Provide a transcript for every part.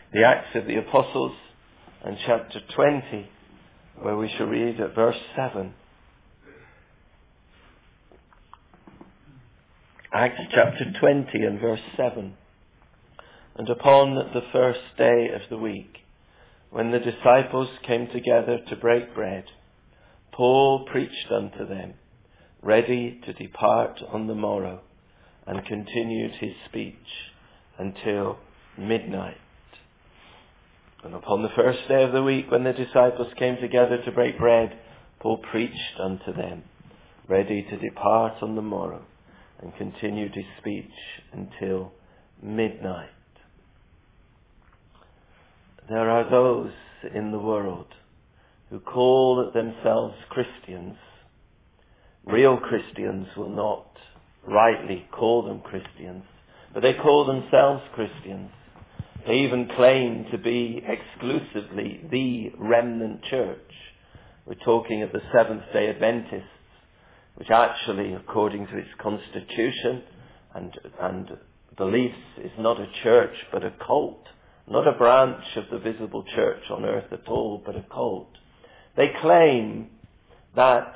the Acts of the Apostles and chapter 20, where we shall read at verse 7. Acts chapter 20 and verse 7. And upon the first day of the week, when the disciples came together to break bread, Paul preached unto them, ready to depart on the morrow, and continued his speech until midnight. And upon the first day of the week, when the disciples came together to break bread, Paul preached unto them, ready to depart on the morrow, and continued his speech until midnight. There are those in the world who call themselves Christians. Real Christians will not rightly call them Christians, but they call themselves Christians. They even claim to be exclusively the remnant church. We're talking of the Seventh-day Adventists, which actually, according to its constitution and beliefs, is not a church but a cult. Not a branch of the visible church on earth at all, but a cult. They claim that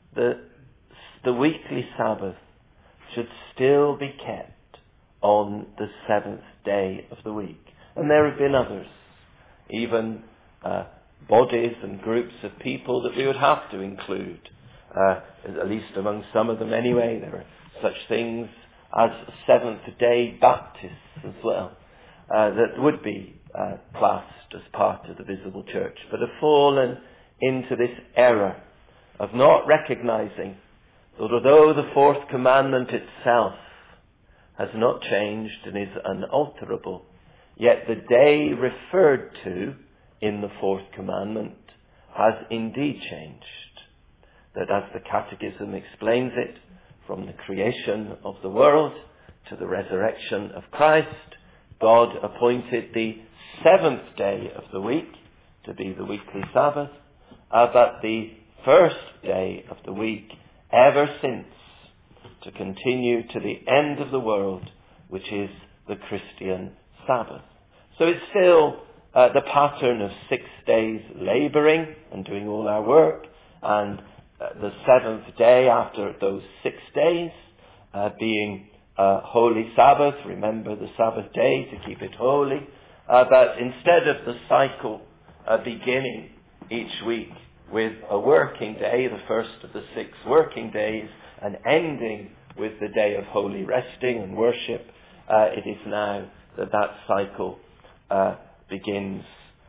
the weekly Sabbath should still be kept on the seventh day of the week. And there have been others, even bodies and groups of people that we would have to include, at least among some of them anyway. There are such things as Seventh-day Baptists as well, that would be classed as part of the visible church, but have fallen into this error of not recognizing that although the fourth commandment itself has not changed and is unalterable, yet the day referred to in the fourth commandment has indeed changed. That, as the Catechism explains it, from the creation of the world to the resurrection of Christ, God appointed the seventh day of the week to be the weekly Sabbath, but the first day of the week ever since to continue to the end of the world, which is the Christian Sabbath. So it's still the pattern of 6 days labouring and doing all our work, and the seventh day after those 6 days being Holy Sabbath. Remember the Sabbath day to keep it holy. But instead of the cycle beginning each week with a working day, the first of the 6 working days, and ending with the day of holy resting and worship, it is now that cycle begins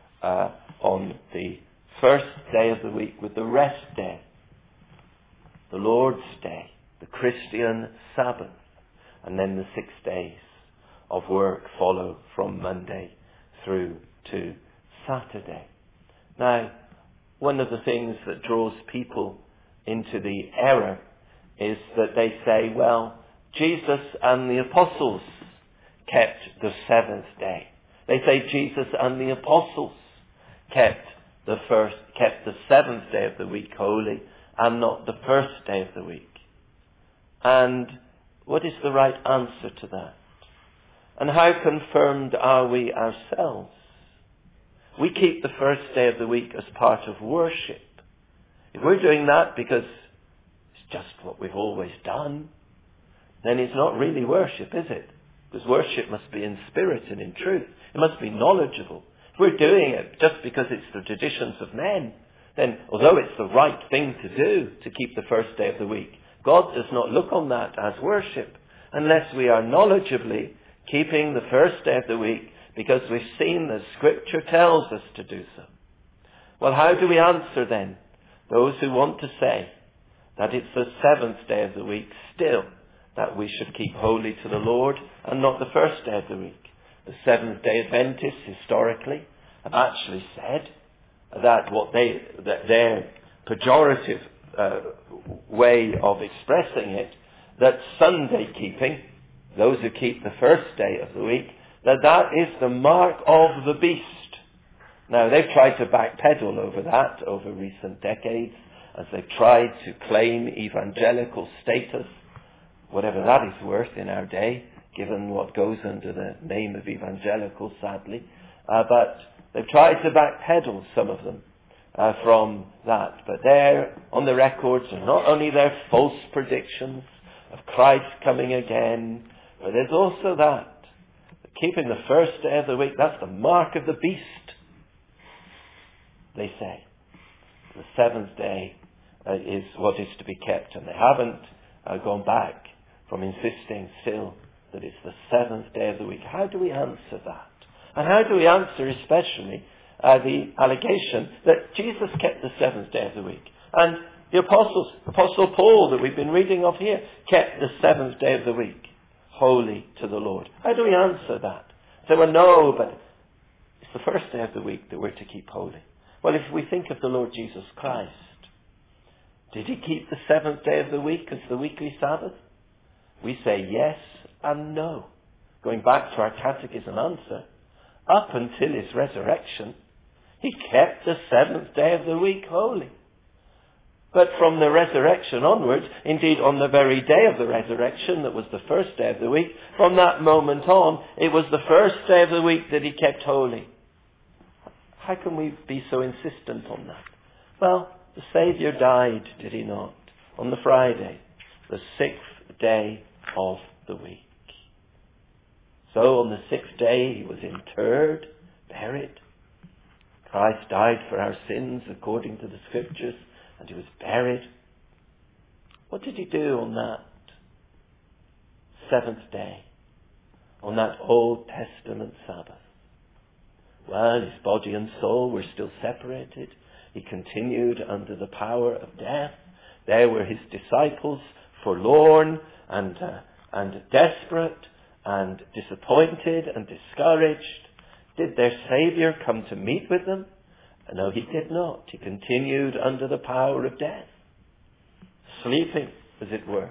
on the first day of the week with the rest day, the Lord's Day, the Christian Sabbath. And then the 6 days of work follow from Monday through to Saturday. Now, one of the things that draws people into the error is that they say, well, Jesus and the apostles kept the seventh day. They say Jesus and the apostles kept the seventh day of the week holy and not the first day of the week. And what is the right answer to that? And how confirmed are we ourselves? We keep the first day of the week as part of worship. If we're doing that because it's just what we've always done, then it's not really worship, is it? Because worship must be in spirit and in truth. It must be knowledgeable. If we're doing it just because it's the traditions of men, then although it's the right thing to do to keep the first day of the week, God does not look on that as worship unless we are knowledgeably keeping the first day of the week because we've seen that Scripture tells us to do so. Well, how do we answer then those who want to say that it's the seventh day of the week still that we should keep holy to the Lord and not the first day of the week? The Seventh-day Adventists historically have actually said that their pejorative way of expressing it, that Sunday keeping, those who keep the first day of the week, that is the mark of the beast. Now, they've tried to backpedal over that over recent decades as they've tried to claim evangelical status, whatever that is worth in our day, given what goes under the name of evangelical, sadly. But they've tried to backpedal, some of them, from that. But there on the records are not only their false predictions of Christ coming again, but there's also that. Keeping the first day of the week, that's the mark of the beast, they say. The seventh day is what is to be kept, and they haven't gone back from insisting still that it's the seventh day of the week. How do we answer that? And how do we answer especially the allegation that Jesus kept the seventh day of the week? And the Apostle Paul that we've been reading of here kept the seventh day of the week holy to the Lord. How do we answer that? Say, well, no, but it's the first day of the week that we're to keep holy. Well, if we think of the Lord Jesus Christ, did he keep the seventh day of the week as the weekly Sabbath? We say yes and no. Going back to our catechism answer, up until his resurrection, he kept the seventh day of the week holy. But from the resurrection onwards, indeed on the very day of the resurrection, that was the first day of the week, from that moment on, it was the first day of the week that he kept holy. How can we be so insistent on that? Well, the Saviour died, did he not, on the Friday, the sixth day of the week. So on the sixth day he was interred, buried. Christ died for our sins according to the Scriptures, and he was buried. What did he do on that seventh day, on that Old Testament Sabbath? Well, his body and soul were still separated. He continued under the power of death. There were his disciples, forlorn and desperate and disappointed and discouraged. Did their Saviour come to meet with them? No, he did not. He continued under the power of death, sleeping, as it were.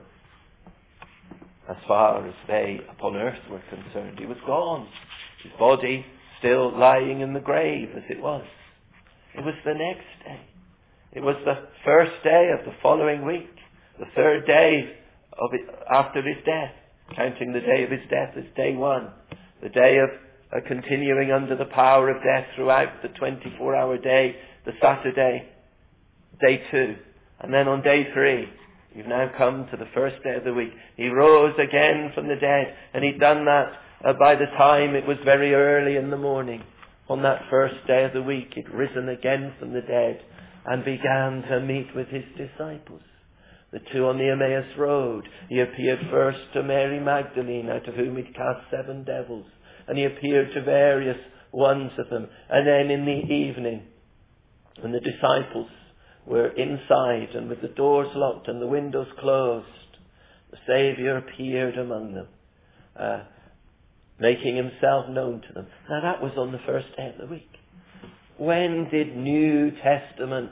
As far as they upon earth were concerned, he was gone. His body still lying in the grave as it was. It was the next day. It was the first day of the following week, the third day of it after his death, counting the day of his death as day one, the day of continuing under the power of death throughout the 24-hour day, the Saturday, day two. And then on day three, you've now come to the first day of the week. He rose again from the dead, and he'd done that by the time it was very early in the morning. On that first day of the week, he'd risen again from the dead and began to meet with his disciples. The two on the Emmaus Road. He appeared first to Mary Magdalene, out of whom he'd cast 7 devils. And he appeared to various ones of them. And then in the evening, when the disciples were inside and with the doors locked and the windows closed, the Saviour appeared among them, making himself known to them. Now that was on the first day of the week. When did New Testament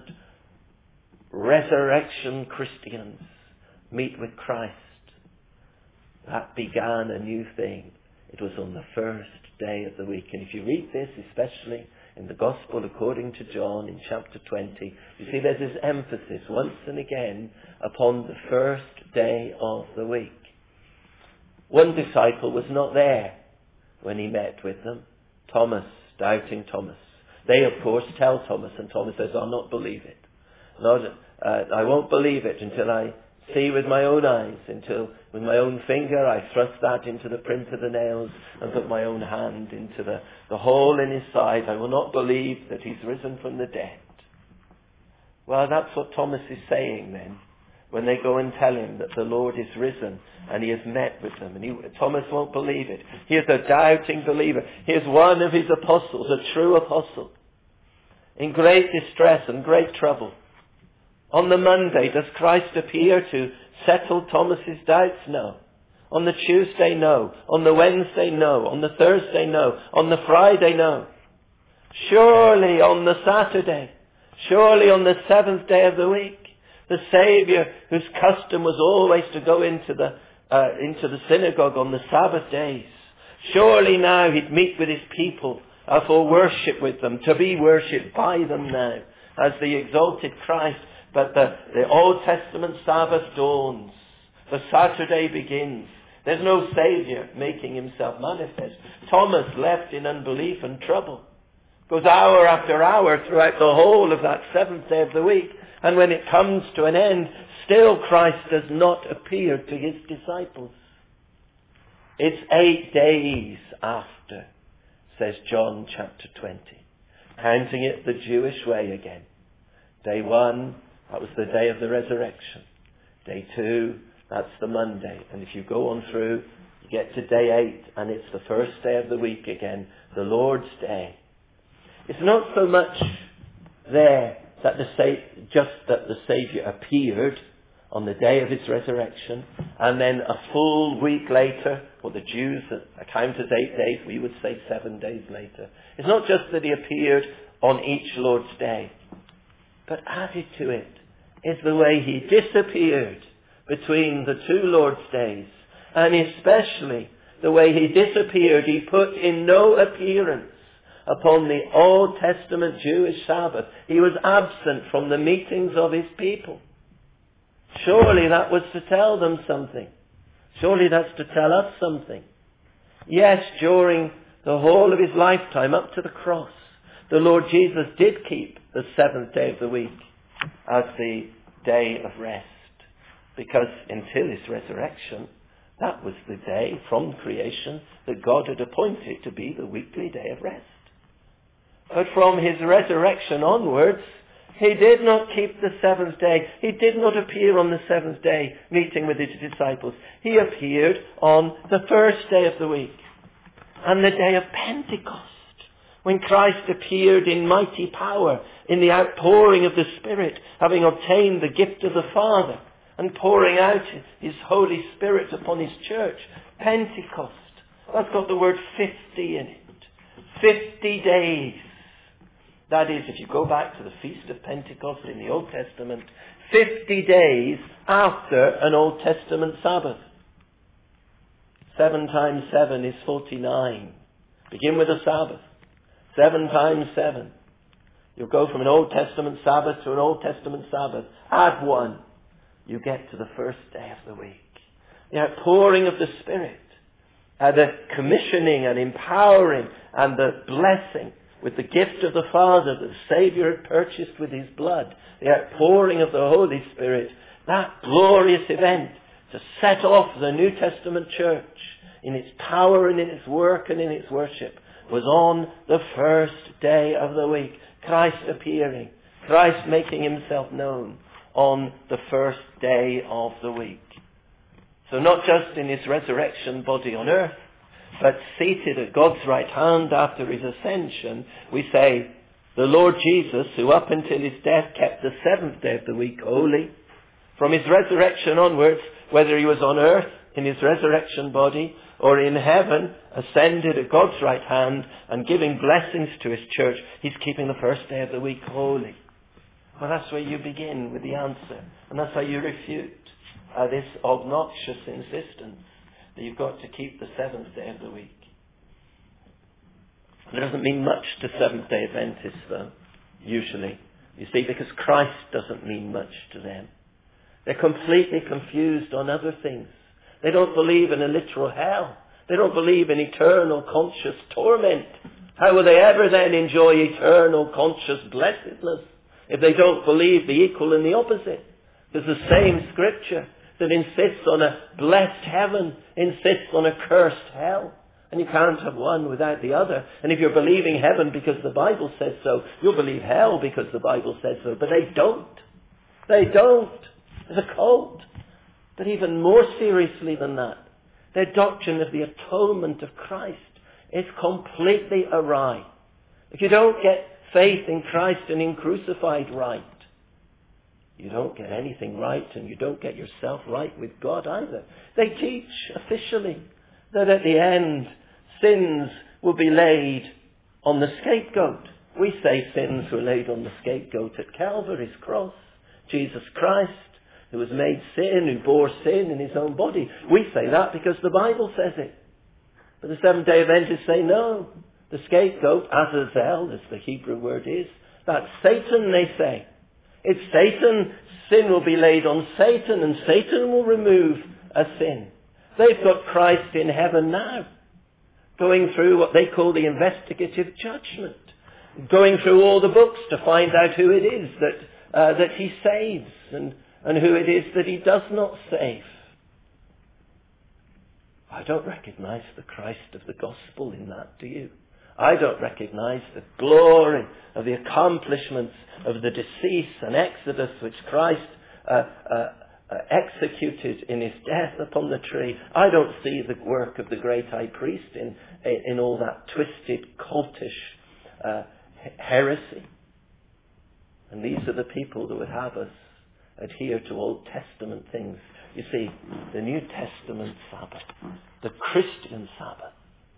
resurrection Christians meet with Christ? That began a new thing. It was on the first day of the week. And if you read this, especially in the Gospel according to John in chapter 20, you see there's this emphasis once and again upon the first day of the week. One disciple was not there when he met with them. Thomas, doubting Thomas. They, of course, tell Thomas, and Thomas says, I'll not believe it. I won't believe it until I see with my own eyes, until with my own finger I thrust that into the print of the nails and put my own hand into the hole in his side. I will not believe that he's risen from the dead. Well, that's what Thomas is saying then, when they go and tell him that the Lord is risen and he has met with them. And Thomas won't believe it. He is a doubting believer. He is one of his apostles, a true apostle, in great distress and great trouble. On the Monday, does Christ appear to settle Thomas's doubts? No. On the Tuesday, no. On the Wednesday, no. On the Thursday, no. On the Friday, no. Surely on the Saturday, surely on the seventh day of the week, the Saviour, whose custom was always to go into the synagogue on the Sabbath days, surely now he'd meet with his people for worship with them, to be worshipped by them now as the exalted Christ. But the Old Testament Sabbath dawns. The Saturday begins. There's no Saviour making himself manifest. Thomas left in unbelief and trouble. Goes hour after hour throughout the whole of that seventh day of the week. And when it comes to an end, still Christ does not appear to his disciples. It's 8 days after, says John chapter 20. Counting it the Jewish way again. Day 1, that was the day of the resurrection. Day 2, that's the Monday. And if you go on through, you get to day 8, and it's the first day of the week again, the Lord's Day. It's not so much there that just that the Saviour appeared on the day of his resurrection, and then a full week later, or the Jews account as 8 days, we would say 7 days later. It's not just that he appeared on each Lord's Day, but added to it is the way he disappeared between the 2 Lord's Days, and especially the way he disappeared. He put in no appearance upon the Old Testament Jewish Sabbath. He was absent from the meetings of his people. Surely that was to tell them something. Surely that's to tell us something. Yes, during the whole of his lifetime up to the cross, the Lord Jesus did keep the 7th day of the week as the day of rest. Because until his resurrection, that was the day from creation that God had appointed to be the weekly day of rest. But from his resurrection onwards, he did not keep the 7th day. He did not appear on the 7th day meeting with his disciples. He appeared on the first day of the week. And the day of Pentecost, when Christ appeared in mighty power in the outpouring of the Spirit, having obtained the gift of the Father and pouring out his Holy Spirit upon his church. Pentecost. That's got the word 50 in it. 50 days. That is, if you go back to the Feast of Pentecost in the Old Testament, 50 days after an Old Testament Sabbath. 7 times 7 is 49. Begin with a Sabbath. 7 times 7. You'll go from an Old Testament Sabbath to an Old Testament Sabbath. Add 1. You get to the first day of the week. The outpouring of the Spirit. The commissioning and empowering and the blessing with the gift of the Father that the Saviour had purchased with his blood. The outpouring of the Holy Spirit. That glorious event to set off the New Testament church in its power and in its work and in its worship was on the first day of the week. Christ appearing. Christ making himself known on the first day of the week. So not just in his resurrection body on earth, but seated at God's right hand after his ascension, we say, the Lord Jesus, who up until his death kept the 7th day of the week holy, from his resurrection onwards, whether he was on earth in his resurrection body or in heaven, ascended at God's right hand and giving blessings to his church, he's keeping the first day of the week holy. Well, that's where you begin with the answer. And that's how you refute this obnoxious insistence that you've got to keep the 7th day of the week. It doesn't mean much to Seventh-day Adventists, though, usually. You see, because Christ doesn't mean much to them. They're completely confused on other things. They don't believe in a literal hell. They don't believe in eternal conscious torment. How will they ever then enjoy eternal conscious blessedness if they don't believe the equal and the opposite? There's the same scripture that insists on a blessed heaven, insists on a cursed hell. And you can't have one without the other. And if you're believing heaven because the Bible says so, you'll believe hell because the Bible says so. But they don't. They don't. It's a cult. But even more seriously than that, their doctrine of the atonement of Christ is completely awry. If you don't get faith in Christ and in crucified right, you don't get anything right, and you don't get yourself right with God either. They teach officially that at the end, sins will be laid on the scapegoat. We say sins were laid on the scapegoat at Calvary's cross. Jesus Christ, who was made sin, who bore sin in his own body. We say that because the Bible says it. But the Seventh-day Adventists say no. The scapegoat, Azazel, as the Hebrew word is, that's Satan, they say. It's Satan. Sin will be laid on Satan, and Satan will remove a sin. They've got Christ in heaven now, going through what they call the investigative judgment, going through all the books to find out who it is that he saves and who it is that he does not save. I don't recognize the Christ of the gospel in that, do you? I don't recognize the glory of the accomplishments of the decease and exodus which Christ executed in his death upon the tree. I don't see the work of the great high priest in all that twisted, cultish heresy. And these are the people that would have us adhere to Old Testament things. You see, the New Testament Sabbath, the Christian Sabbath,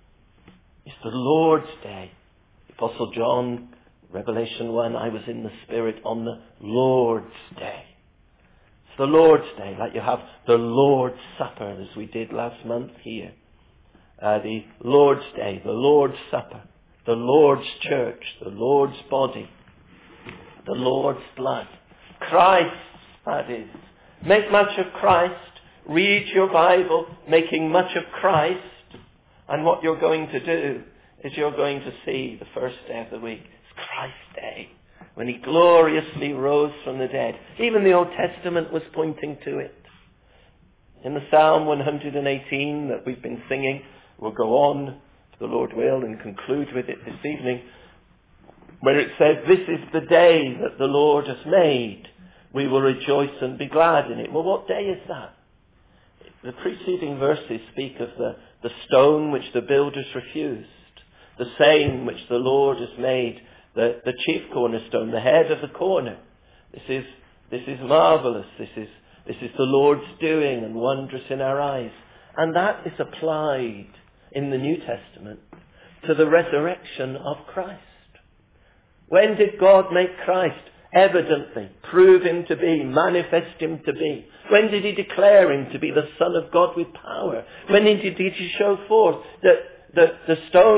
is the Lord's Day. The Apostle John, Revelation 1, I was in the Spirit on the Lord's Day. It's the Lord's Day, like you have the Lord's Supper, as we did last month here. The Lord's Day, the Lord's Supper, the Lord's Church, the Lord's body, the Lord's blood. Christ, that is. Make much of Christ. Read your Bible, making much of Christ. And what you're going to do is you're going to see the first day of the week. It's Christ's Day, when he gloriously rose from the dead. Even the Old Testament was pointing to it. In the Psalm 118 that we've been singing, we'll go on, if the Lord will, and conclude with it this evening, where it says, this is the day that the Lord has made. We will rejoice and be glad in it. Well, what day is that? The preceding verses speak of the stone which the builders refused, the same which the Lord has made the chief cornerstone, the head of the corner. This is marvellous. This is the Lord's doing and wondrous in our eyes. And that is applied in the New Testament to the resurrection of Christ. When did God make Christ? Evidently, prove him to be, manifest him to be. When did he declare him to be the Son of God with power? When did he show forth that the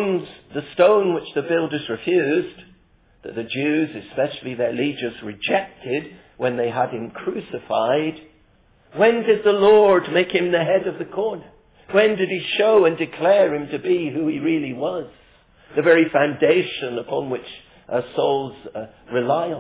stone which the builders refused, that the Jews, especially their leaders, rejected when they had him crucified? When did the Lord make him the head of the corner? When did he show and declare him to be who he really was? The very foundation upon which souls rely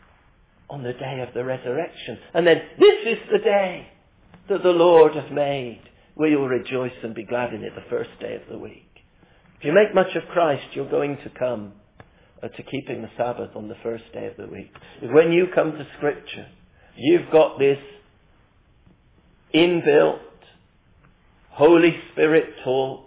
on the day of the resurrection. And then, this is the day that the Lord hath made. We will rejoice and be glad in it, the first day of the week. If you make much of Christ, you're going to come to keeping the Sabbath on the first day of the week. If when you come to Scripture, you've got this inbuilt, Holy Spirit taught,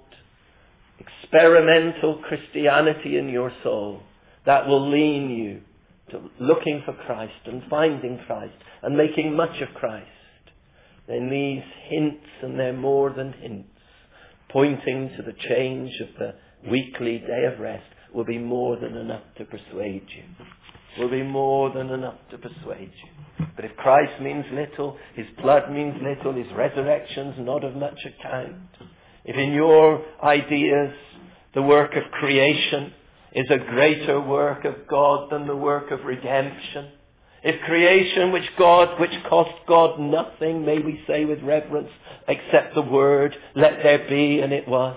experimental Christianity in your soul, that will lean you to looking for Christ and finding Christ and making much of Christ, then these hints, and they're more than hints, pointing to the change of the weekly day of rest, will be more than enough to persuade you. Will be more than enough to persuade you. But if Christ means little, his blood means little, his resurrection's not of much account, if in your ideas the work of creation is a greater work of God than the work of redemption, if creation which cost God nothing, may we say with reverence, except the word, let there be, and it was.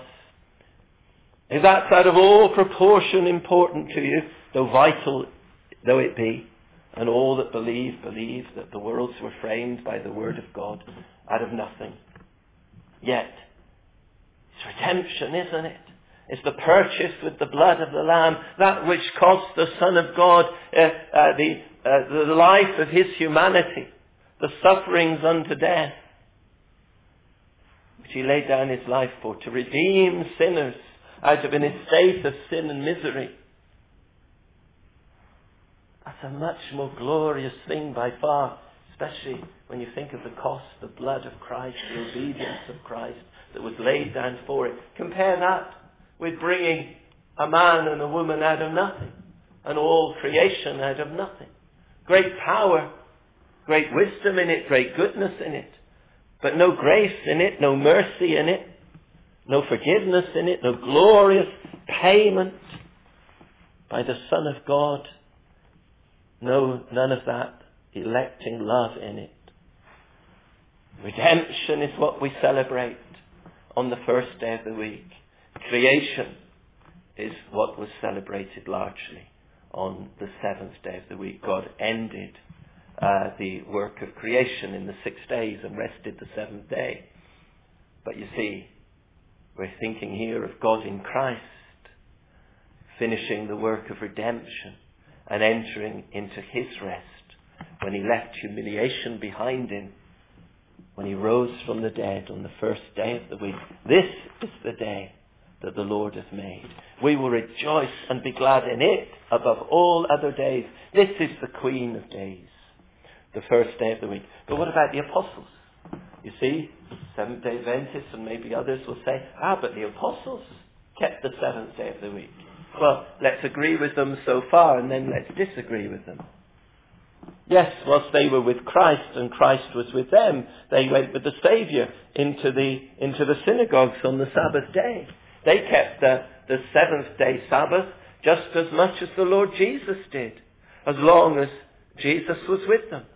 If that's out of all proportion important to you, though vital though it be, and all that believe that the worlds were framed by the word of God out of nothing. Yet, it's redemption, isn't it? It's the purchase with the blood of the Lamb, that which cost the Son of God the life of his humanity, the sufferings unto death, which he laid down his life for, to redeem sinners out of an estate of sin and misery. That's a much more glorious thing by far, especially when you think of the cost, the blood of Christ, the obedience of Christ that was laid down for it. Compare that with bringing a man and a woman out of nothing, and all creation out of nothing. Great power, great wisdom in it, great goodness in it, but no grace in it, no mercy in it, no forgiveness in it, no glorious payment by the Son of God. No, none of that electing love in it. Redemption is what we celebrate on the first day of the week. Creation is what was celebrated largely on the seventh day of the week. God ended the work of creation in the 6 days and rested the seventh day. But you see, we're thinking here of God in Christ, finishing the work of redemption and entering into his rest when he left humiliation behind him, when he rose from the dead on the first day of the week. This is the day that the Lord hath made. We will rejoice and be glad in it above all other days. This is the Queen of days, the first day of the week. But what about the apostles? You see, Seventh-day Adventists and maybe others will say, but the apostles kept the seventh day of the week. Well, let's agree with them so far and then let's disagree with them. Yes, whilst they were with Christ and Christ was with them, they went with the Saviour into the synagogues on the Sabbath day. They kept the seventh day Sabbath just as much as the Lord Jesus did, as long as Jesus was with them.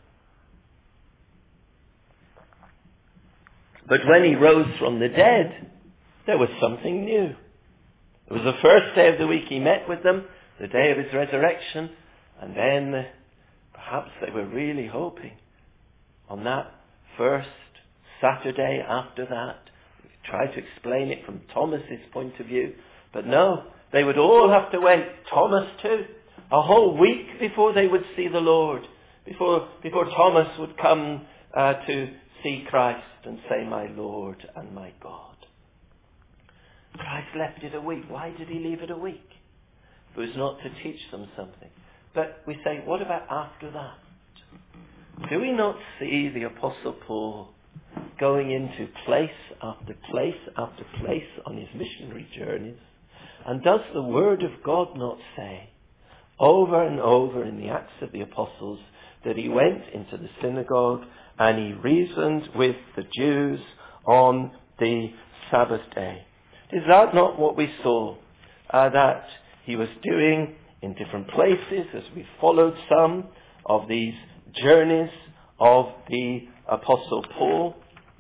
But when he rose from the dead, there was something new. It was the first day of the week he met with them, the day of his resurrection, and then perhaps they were really hoping on that first Saturday after that. We tried to explain it from Thomas's point of view, but no, they would all have to wait, Thomas too, a whole week before they would see the Lord, before Thomas would come to see Christ and say, my Lord and my God. Christ left it a week. Why did he leave it a week? It was not to teach them something. But we say, what about after that? Do we not see the Apostle Paul going into place after place after place on his missionary journeys? And does the Word of God not say, over and over in the Acts of the Apostles, that he went into the synagogue and he reasoned with the Jews on the Sabbath day? Is that not what we saw that he was doing in different places as we followed some of these journeys of the Apostle Paul?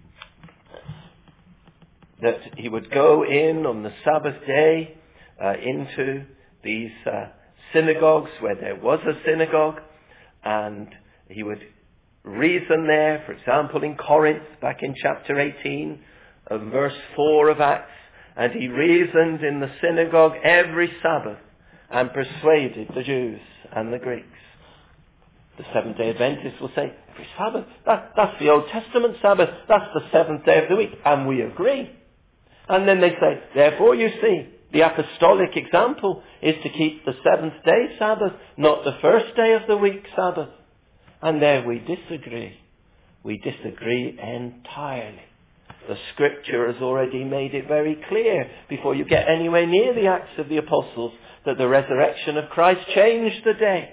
That he would go in on the Sabbath day into these synagogues where there was a synagogue, and he would reason there, for example in Corinth, back in chapter 18, verse 4 of Acts, and he reasoned in the synagogue every Sabbath and persuaded the Jews and the Greeks. The Seventh-day Adventists will say, every Sabbath, that's the Old Testament Sabbath, that's the seventh day of the week, and we agree. And then they say, therefore you see, the apostolic example is to keep the seventh day Sabbath, not the first day of the week Sabbath. And there we disagree. We disagree entirely. The Scripture has already made it very clear, before you get anywhere near the Acts of the Apostles, that the resurrection of Christ changed the day.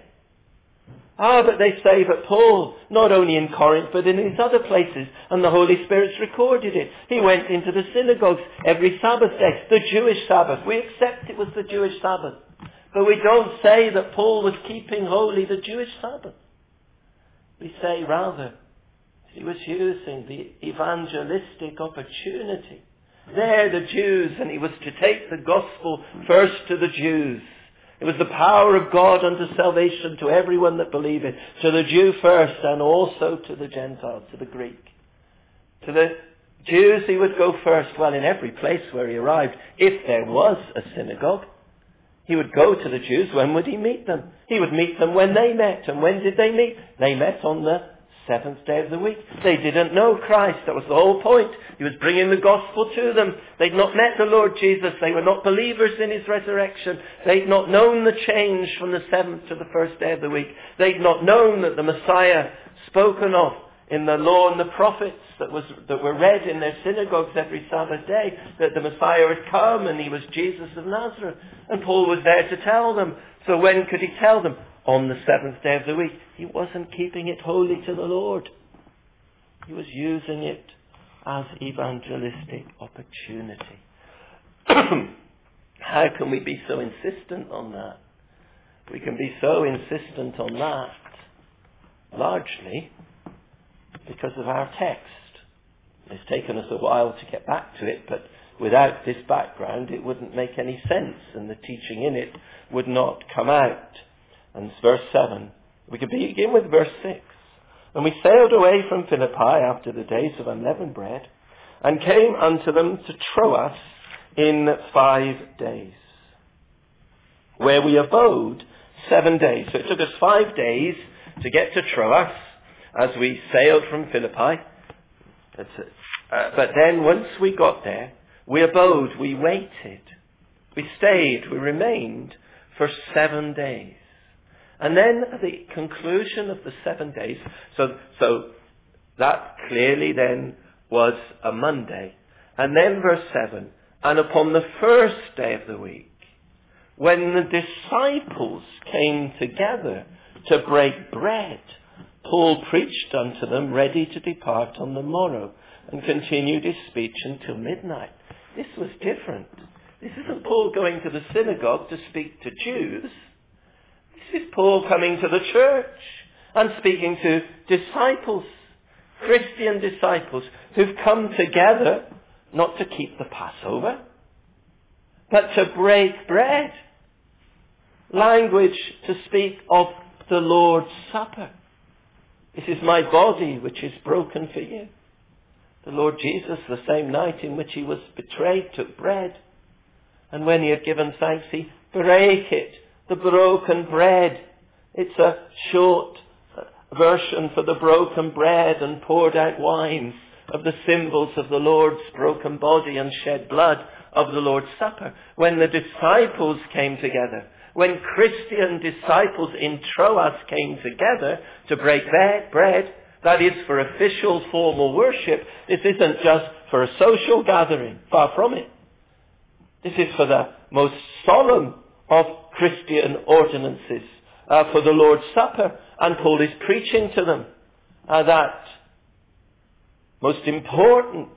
But they say, but Paul, not only in Corinth, but in his other places, and the Holy Spirit's recorded it. He went into the synagogues every Sabbath day, the Jewish Sabbath. We accept it was the Jewish Sabbath. But we don't say that Paul was keeping holy the Jewish Sabbath. We say rather, he was using the evangelistic opportunity. They're the Jews, and he was to take the gospel first to the Jews. It was the power of God unto salvation to everyone that believeth, to the Jew first and also to the Gentile, to the Greek. To the Jews he would go first. Well, in every place where he arrived, if there was a synagogue, he would go to the Jews. When would he meet them? He would meet them when they met. And when did they meet? They met on the seventh day of the week. They didn't know Christ. That was the whole point. He was bringing the gospel to them. They'd not met the Lord Jesus. They were not believers in his resurrection. They'd not known the change from the seventh to the first day of the week. They'd not known that the Messiah spoken of in the law and the prophets that were read in their synagogues every Sabbath day, that the Messiah had come and he was Jesus of Nazareth. And Paul was there to tell them. So when could he tell them? On the seventh day of the week. He wasn't keeping it holy to the Lord. He was using it as evangelistic opportunity. How can we be so insistent on that? We can be so insistent on that largely because of our text. It's taken us a while to get back to it, but without this background it wouldn't make any sense and the teaching in it would not come out. And it's verse 7. We could begin with verse 6. And we sailed away from Philippi after the days of unleavened bread, and came unto them to Troas in 5 days, where we abode 7 days. So it took us 5 days to get to Troas as we sailed from Philippi. But then once we got there, we abode, we waited, we stayed, we remained for 7 days. And then at the conclusion of the 7 days, so that clearly then was a Monday. And then verse 7, and upon the first day of the week, when the disciples came together to break bread, Paul preached unto them, ready to depart on the morrow, and continued his speech until midnight. This was different. This isn't Paul going to the synagogue to speak to Jews. This is Paul coming to the church and speaking to disciples, Christian disciples, who've come together not to keep the Passover, but to break bread. Language to speak of the Lord's Supper. This is my body which is broken for you. The Lord Jesus, the same night in which he was betrayed, took bread. And when he had given thanks, he brake it, the broken bread. It's a short version for the broken bread and poured out wine of the symbols of the Lord's broken body and shed blood of the Lord's Supper. When the disciples came together, when Christian disciples in Troas came together to break bread, that is for official formal worship. This isn't just for a social gathering, far from it. This is for the most solemn of Christian ordinances, for the Lord's Supper. And Paul is preaching to them that most important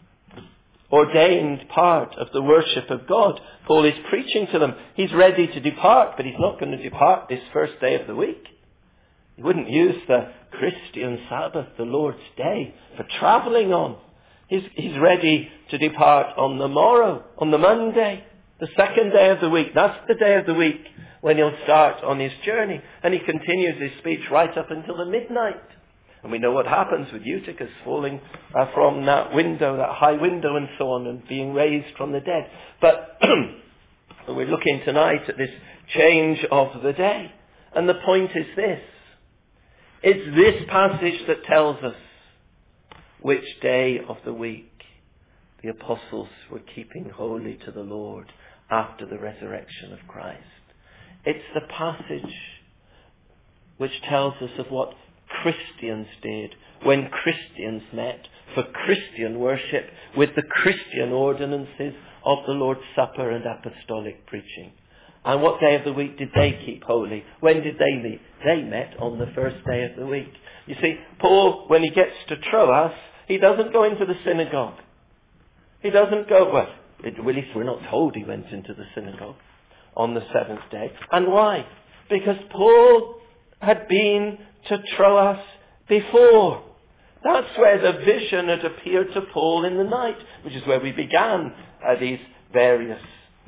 ordained part of the worship of God. Paul is preaching to them. He's ready to depart, but he's not going to depart this first day of the week. He wouldn't use the Christian Sabbath, the Lord's Day, for travelling on. He's ready to depart on the morrow, on the Monday, the second day of the week. That's the day of the week when he'll start on his journey. And he continues his speech right up until the midnight. And we know what happens with Eutychus falling from that window, that high window and so on, and being raised from the dead. But we're looking tonight at this change of the day. And the point is this. It's this passage that tells us which day of the week the apostles were keeping holy to the Lord after the resurrection of Christ. It's the passage which tells us of what Christians did when Christians met for Christian worship with the Christian ordinances of the Lord's Supper and apostolic preaching. And what day of the week did they keep holy? When did they meet? They met on the first day of the week. You see, Paul, when he gets to Troas, he doesn't go into the synagogue. He doesn't go, well, at least we're not told he went into the synagogue on the seventh day. And why? Because Paul had been to Troas before. That's where the vision had appeared to Paul in the night, which is where we began these various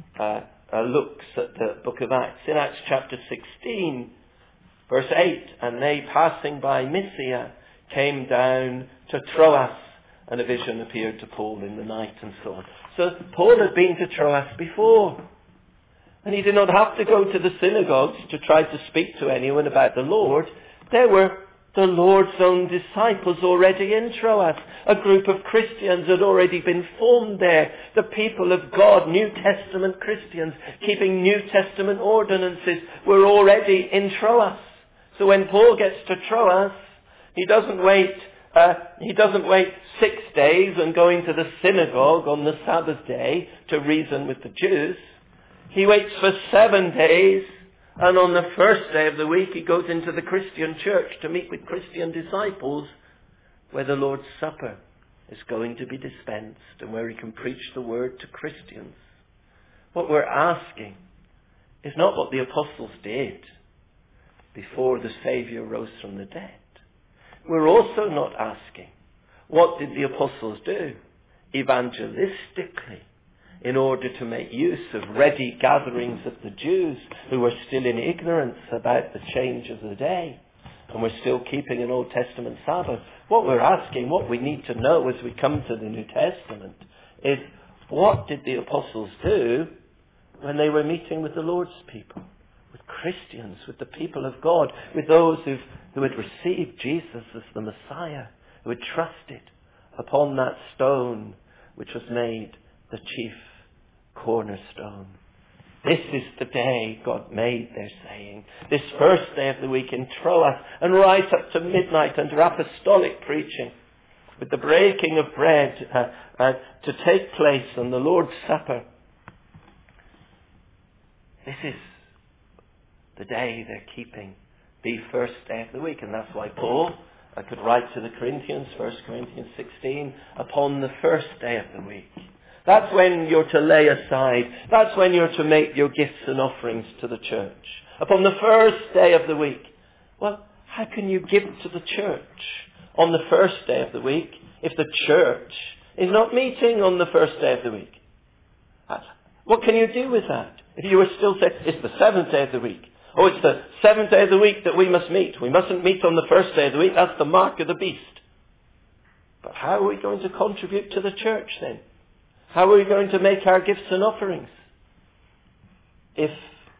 looks at the book of Acts. In Acts chapter 16, verse 8, and they passing by Mysia came down to Troas, and a vision appeared to Paul in the night and so on. So Paul had been to Troas before. And he did not have to go to the synagogues to try to speak to anyone about the Lord. There were the Lord's own disciples already in Troas. A group of Christians had already been formed there. The people of God, New Testament Christians, keeping New Testament ordinances, were already in Troas. So when Paul gets to Troas, he doesn't wait 6 days and go into the synagogue on the Sabbath day to reason with the Jews. He waits for 7 days, and on the first day of the week he goes into the Christian church to meet with Christian disciples, where the Lord's Supper is going to be dispensed and where he can preach the word to Christians. What we're asking is not what the apostles did before the Saviour rose from the dead. We're also not asking, what did the apostles do evangelistically in order to make use of ready gatherings of the Jews who were still in ignorance about the change of the day and were still keeping an Old Testament Sabbath. What we're asking, what we need to know as we come to the New Testament is, what did the apostles do when they were meeting with the Lord's people, with Christians, with the people of God, with those who had received Jesus as the Messiah, who had trusted upon that stone which was made the chief cornerstone. This is the day God made, they're saying. This first day of the week in Troas, and right up to midnight under apostolic preaching, with the breaking of bread to take place on the Lord's Supper. This is the day they're keeping, the first day of the week. And that's why Paul could write to the Corinthians, 1 Corinthians 16, upon the first day of the week. That's when you're to lay aside. That's when you're to make your gifts and offerings to the church. Upon the first day of the week. Well, how can you give to the church on the first day of the week if the church is not meeting on the first day of the week? What can you do with that? If you were still saying, it's the seventh day of the week. Oh, it's the seventh day of the week that we must meet. We mustn't meet on the first day of the week. That's the mark of the beast. But how are we going to contribute to the church then? How are we going to make our gifts and offerings? If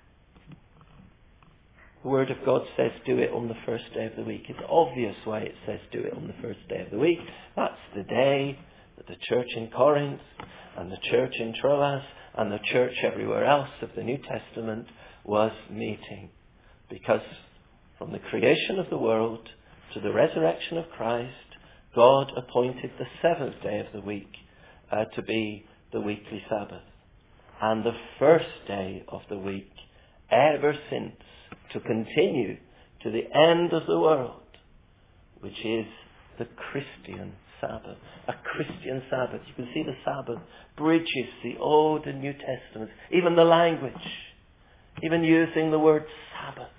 the Word of God says do it on the first day of the week, it's obvious why it says do it on the first day of the week. That's the day that the church in Corinth and the church in Troas and the church everywhere else of the New Testament was meeting. Because from the creation of the world to the resurrection of Christ, God appointed the seventh day of the week to be the weekly Sabbath. And the first day of the week, ever since, to continue to the end of the world, which is the Christian Sabbath. A Christian Sabbath. You can see the Sabbath bridges the Old and New Testaments, even the language, even using the word Sabbath.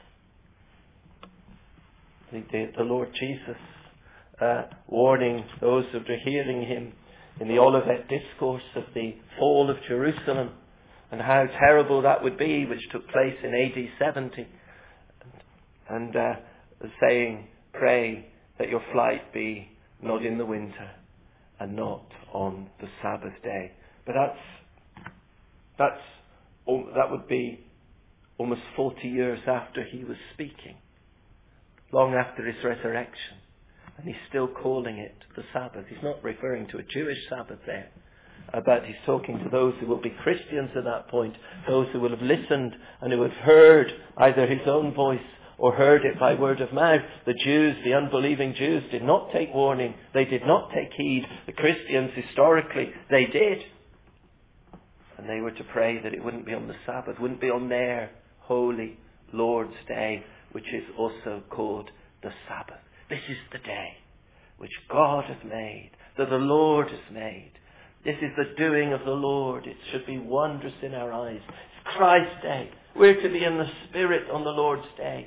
The Lord Jesus warning those that are hearing him in the Olivet Discourse of the fall of Jerusalem and how terrible that would be, which took place in AD 70. And saying, pray that your flight be not in the winter and not on the Sabbath day. But that would be almost 40 years after he was speaking, long after his resurrection. And he's still calling it the Sabbath. He's not referring to a Jewish Sabbath there, but he's talking to those who will be Christians at that point, those who will have listened and who have heard either his own voice or heard it by word of mouth. The Jews, the unbelieving Jews, did not take warning. They did not take heed. The Christians, historically, they did. And they were to pray that it wouldn't be on the Sabbath, wouldn't be on their holy Lord's Day, which is also called the Sabbath. This is the day which God has made, that the Lord has made. This is the doing of the Lord. It should be wondrous in our eyes. It's Christ's day. We're to be in the Spirit on the Lord's day.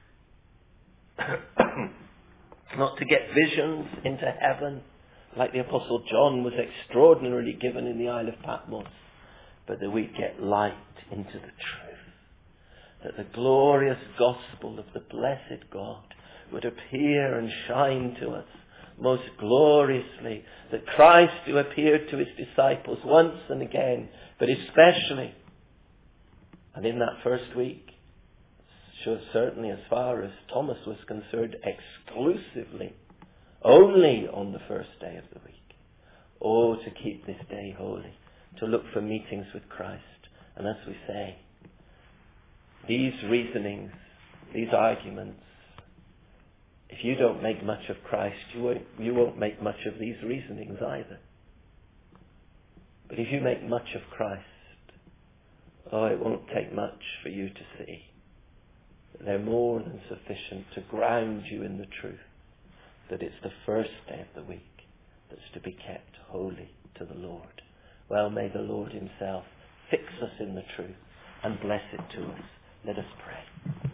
Not to get visions into heaven, like the Apostle John was extraordinarily given in the Isle of Patmos, but that we get light into the truth. That the glorious gospel of the blessed God would appear and shine to us most gloriously. That Christ, who appeared to his disciples once and again, but especially, and in that first week, certainly as far as Thomas was concerned, exclusively, only on the first day of the week. Oh, to keep this day holy, to look for meetings with Christ. And as we say, these reasonings, these arguments, if you don't make much of Christ, you won't make much of these reasonings either. But if you make much of Christ, oh, it won't take much for you to see. They're more than sufficient to ground you in the truth that it's the first day of the week that's to be kept holy to the Lord. Well, may the Lord himself fix us in the truth and bless it to us. Let us pray.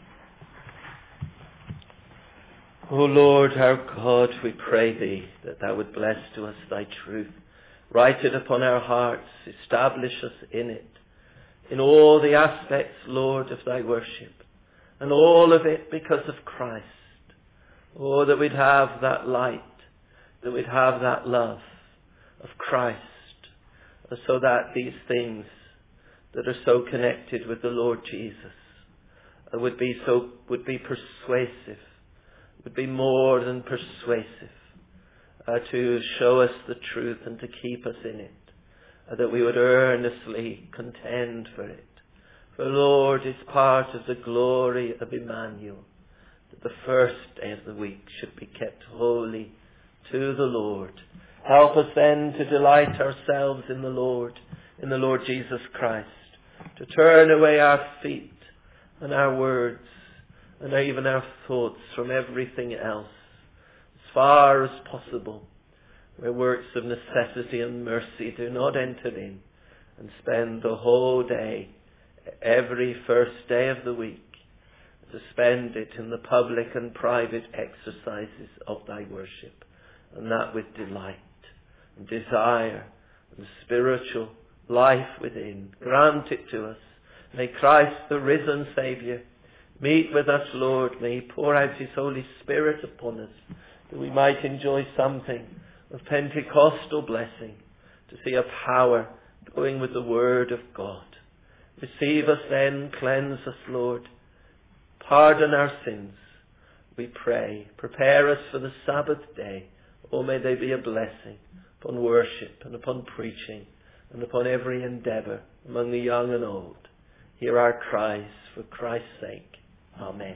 O Lord, our God, we pray thee that thou would bless to us thy truth, Write it upon our hearts. Establish us in it. In all the aspects, Lord, of thy worship. And all of it because of Christ. Oh, that we'd have that light. That we'd have that love of Christ. So that these things that are so connected with the Lord Jesus would be persuasive. Would be more than persuasive. To show us the truth and to keep us in it. That we would earnestly contend for it. For Lord, it's part of the glory of Emmanuel that the first day of the week should be kept holy to the Lord. Help us then to delight ourselves in the Lord Jesus Christ. To turn away our feet and our words and even our thoughts from everything else. As far as possible, where works of necessity and mercy do not enter in, and spend the whole day, every first day of the week, to spend it in the public and private exercises of thy worship, and that with delight and desire and spiritual life within. Grant it to us. May Christ, the risen Saviour, meet with us, Lord. May he pour out his Holy Spirit upon us, that we might enjoy something of Pentecostal blessing, to see a power going with the Word of God. Receive us then, cleanse us, Lord. Pardon our sins, we pray. Prepare us for the Sabbath day. Oh, may they be a blessing upon worship and upon preaching and upon every endeavour among the young and old. Hear our cries for Christ's sake. Amen.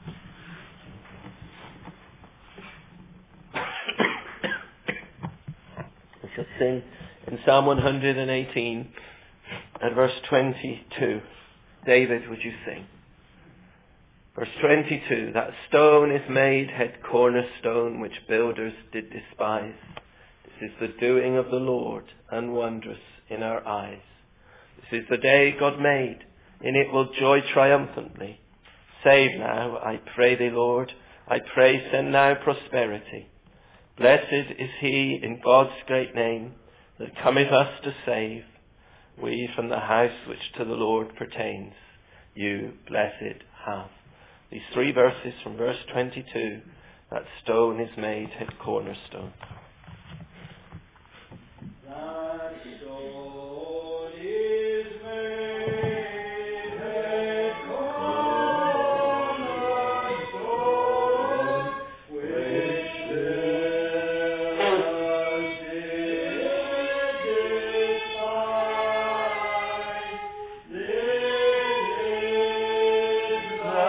We shall sing in Psalm 118 at verse 22. David, would you sing? Verse 22, that stone is made head cornerstone, which builders did despise. This is the doing of the Lord, and wondrous in our eyes. This is the day God made, in it will joy triumphantly. Save now, I pray thee, Lord, I pray send now prosperity. Blessed is he in God's great name, that cometh us to save. We from the house which to the Lord pertains, you blessed have. These three verses from verse 22, that stone is made head cornerstone. That stone is made head cornerstone, which builders did despise. This is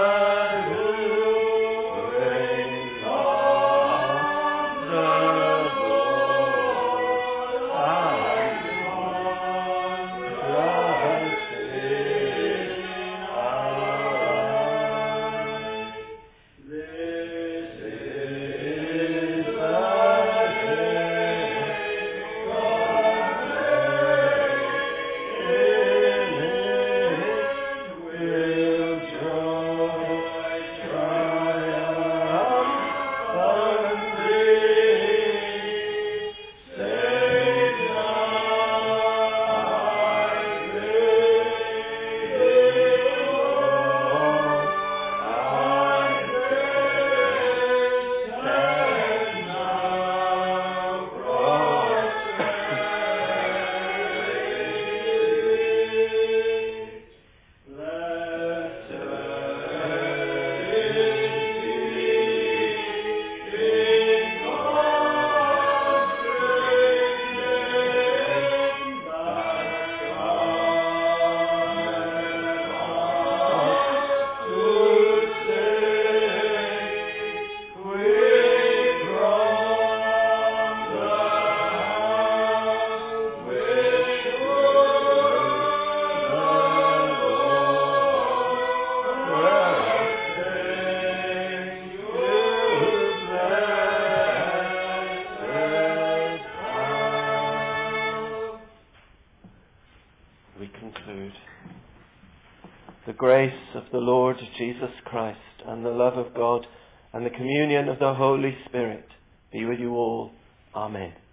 The grace of the Lord Jesus Christ and the love of God and the communion of the Holy Spirit be with you all. Amen.